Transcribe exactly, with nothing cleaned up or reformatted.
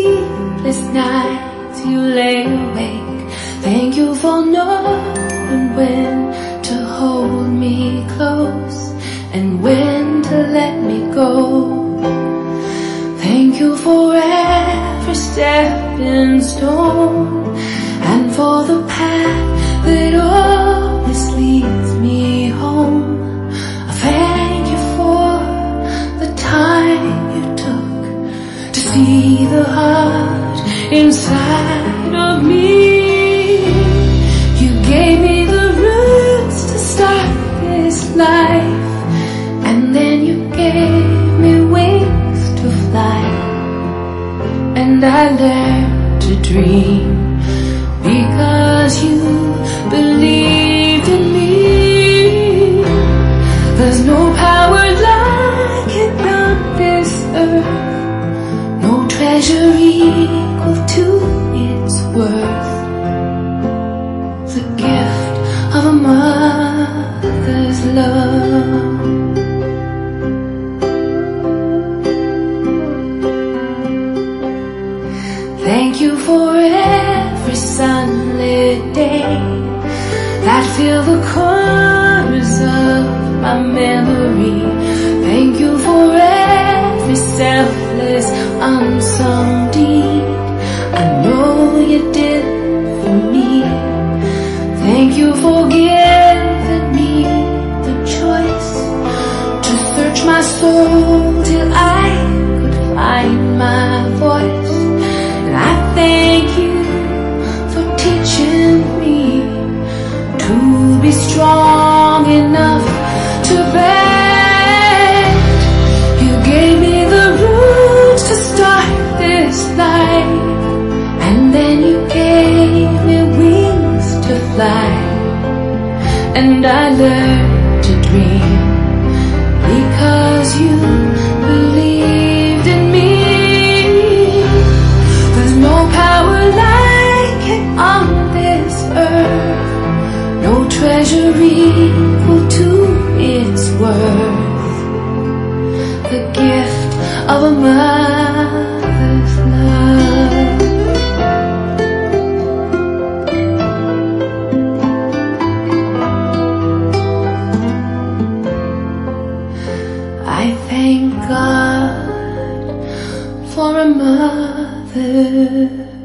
sleepless nights you lay awake. Thank you for knowing when to hold me close and when to let me go. Thank you for every stepping stone and for the path that always leads me home. I thank you for the time you took to see the heart inside of me. You gave me the roots to start this life, and then you gave me wings to fly. And I learned to dream because you believed in me. There's no power like it on this earth, no treasure equal to its worth. The gift of a mother's love. Thank you for every sunlit day that fill the corners of my memory. Thank you for every selfless unsung deed I know you did for me. Thank you for giving me the choice to search my soul till I could find my voice. And I thank you for teaching me to be strong enough to bend. You gave me the roots to start this life, and then you gave me wings to fly. And I learned to dream because you believed in me. There's no power like it on this earth, no treasure equal to its worth. The gift of a mother's love. I thank God for a mother.